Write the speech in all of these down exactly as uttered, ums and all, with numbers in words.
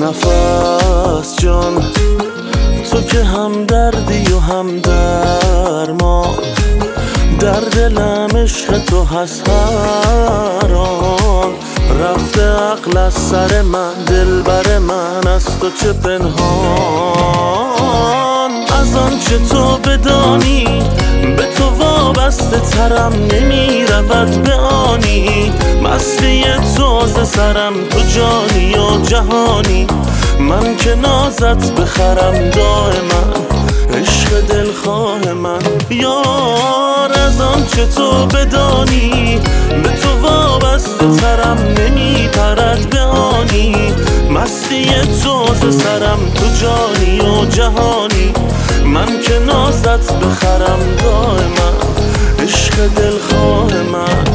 نفس جان، تو که هم دردی و هم درمان، در دلم عشق تو هست هر آن. رفته عقل از سر من، دلبر من از تو چه پنهان. از آن چه تو بدانی به تو وابسته ترم، نمی رود به آنی مستی تو ز سرم. تو جانی و جهانی، من که نازت بخرم دائما، عشق دلخواه من. یار از آن چه تو بدانی به تو وابسته ترم، نمی پرد به آنی مستی تو ز سرم. تو جانی و جهانی، من که نازت بخرم دائما، عشق دلخواه من.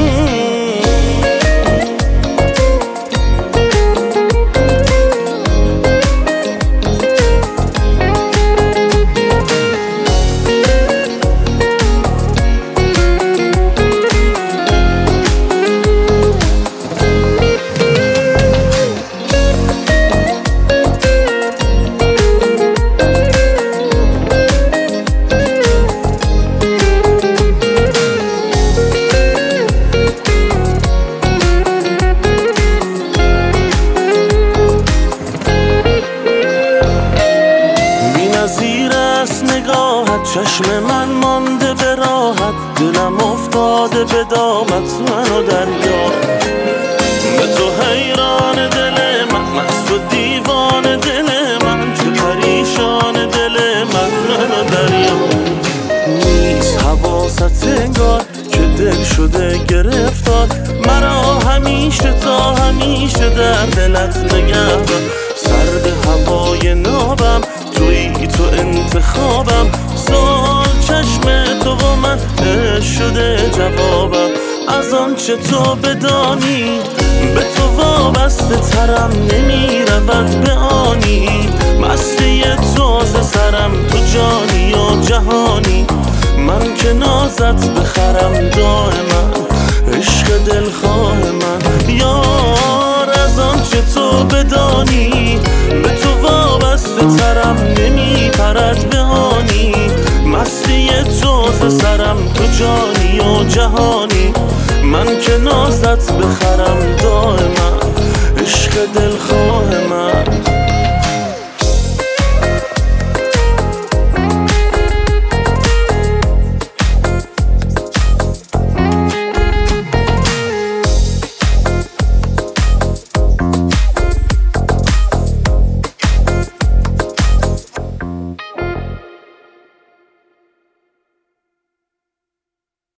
چشم من مانده به راحت، دلم افتاده به دامت منو دریا. به تو حیران دل من، مست و دیوان دل من، چه پریشان دل من منو دریا. نیست حواست انگار که دل شده گرفتار، مرا همیشه تا همیشه در دلت نگهدار. سرد هوای نابم تویی، تو انتخابم، سال چشم تو و من شده جوابم. از آن چه تو بدانی به تو وابسته ترم، نمی رود به آنی مستی تو ز سرم. تو جانی و جهانی، من که نازت بخرم دائما، عشق دلخواه من. یار از آن چه تو بدانی به تو وابسته ترم، نمی پرد به آنی مستی تو ز سرم. تو جانی و جهانی، من که نازت بخرم دائما، عشق دلخواه من.